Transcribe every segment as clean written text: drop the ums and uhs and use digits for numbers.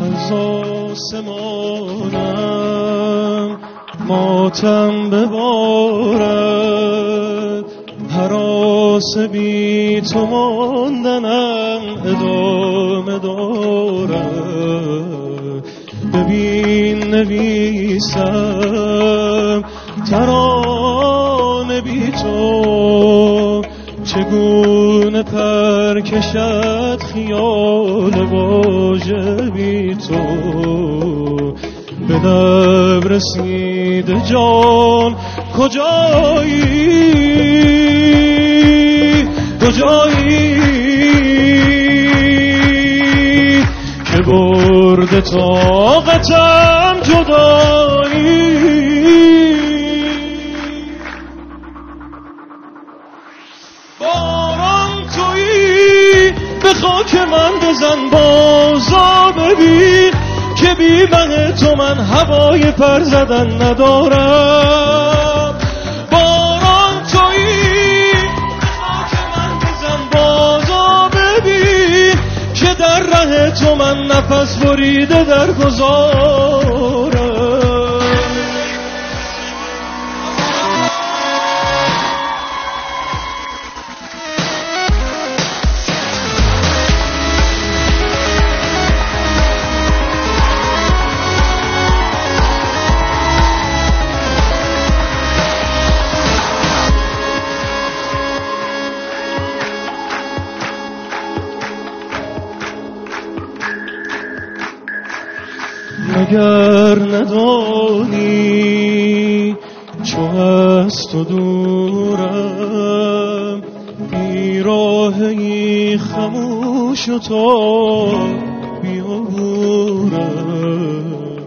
از آسمانم ماتم ببارد، هراس بی تو ماندنم ادامه دارد. ببین نویسم ترانه بی تو، چگونه پر کشد خیال واژه بی تو. به لب رسید جان کجایی، کجایی که برده طاقتم جدایی. باران تویی به خاک من بزن بازا، ببین که بی من تو من هوای پر زدن ندارم. باران تویی به خاک من بزن بازا، ببین که در ره تو من نفس بریده در گذارم. مگر ندانی چو از تو دورم، بیراهی خموش و تا بیابورم.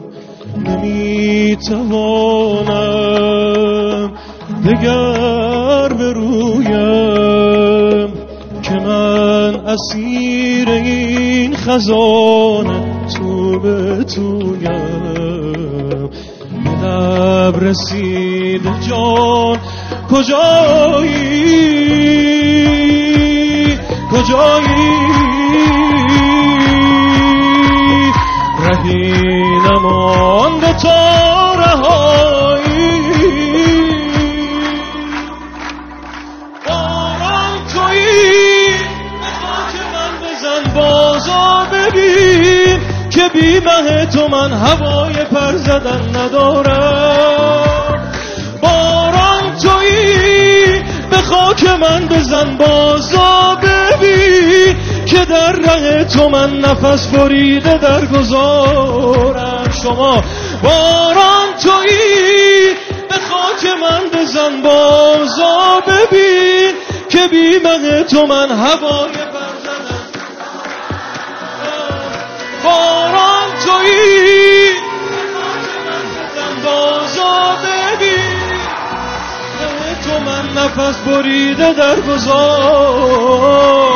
نمیتوانم دگر برویم که من اسیر این خزانه تو به تویم. به لب رسید جان کجایی، کجایی رهی نمانده تا رهایی. باران تویی به خاک من بزن بازا، ببین که بی مه تو من هوای پر زدن ندارم. باران تویی به خاک من بزن بازا، ببین که در ره تو من نفس بریده در گذارم. شما باران تویی به خاک من بزن بازا، ببین که بی مه تو من هوای پر زدن. باران تویی بازا، ببین تو من نفس بریده در گذار.